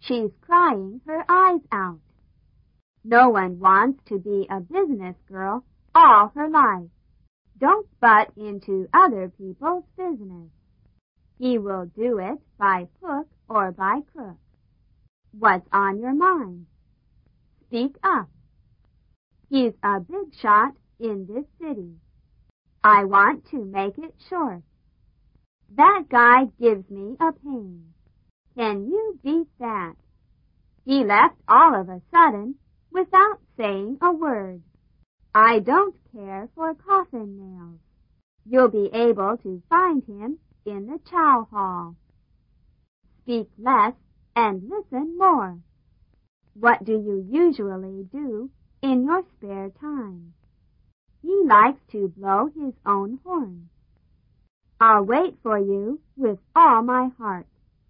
She's crying her eyes out. No one wants to be a business girl all her life. Don't butt into other people's business. He will do it by hook or by crook. What's on your mind? Speak up. He's a big shot in this city. I want to make it short. That guy gives me a pain. Can you beat that? He left all of a sudden without saying a word. I don't care for coffin nails. You'll be able to find him in the chow hall. Speak less and listen more. What do you usually do in your spare time? He likes to blow his own horn. I'll wait for you with all my heart.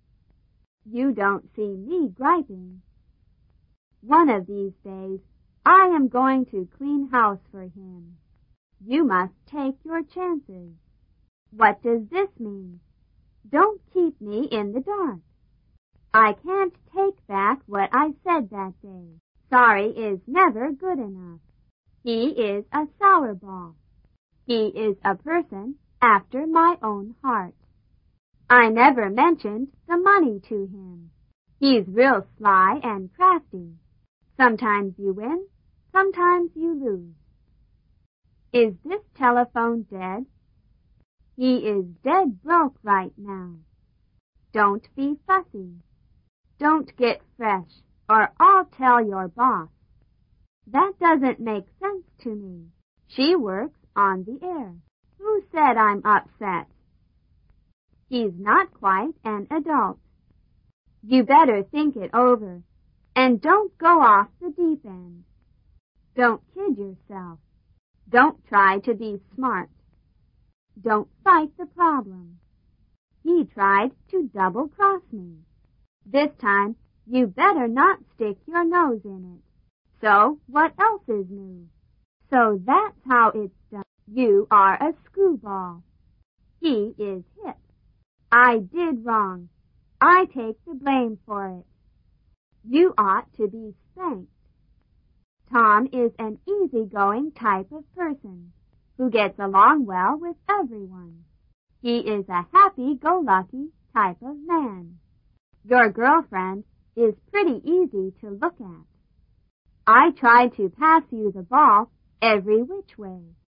You don't see me griping. One of these days, I am going to clean house for him. You must take your chances. What does this mean? Don't keep me in the dark. I can't take back what I said that day. Sorry is never good enough. He is a sour ball. He is a person after my own heart. I never mentioned the money to him. He's real sly and crafty. Sometimes you win, sometimes you lose. Is this telephone dead? He is dead broke right now. Don't be fussy. Don't get fresh, or I'll tell your boss. That doesn't make sense to me. She works on the air. Who said I'm upset? He's not quite an adult. You better think it over, and don't go off the deep end. Don't kid yourself. Don't try to be smart. Don't fight the problem. He tried to double-cross me. This time, you better not stick your nose in it. So, what else is new? So that's how it's done. You are a screwball. He is hip. I did wrong. I take the blame for it. You ought to be spanked. Tom is an easygoing type of person who gets along well with everyone. He is a happy-go-lucky type of man. Your girlfriend is pretty easy to look at. I tried to pass you the ball every which way.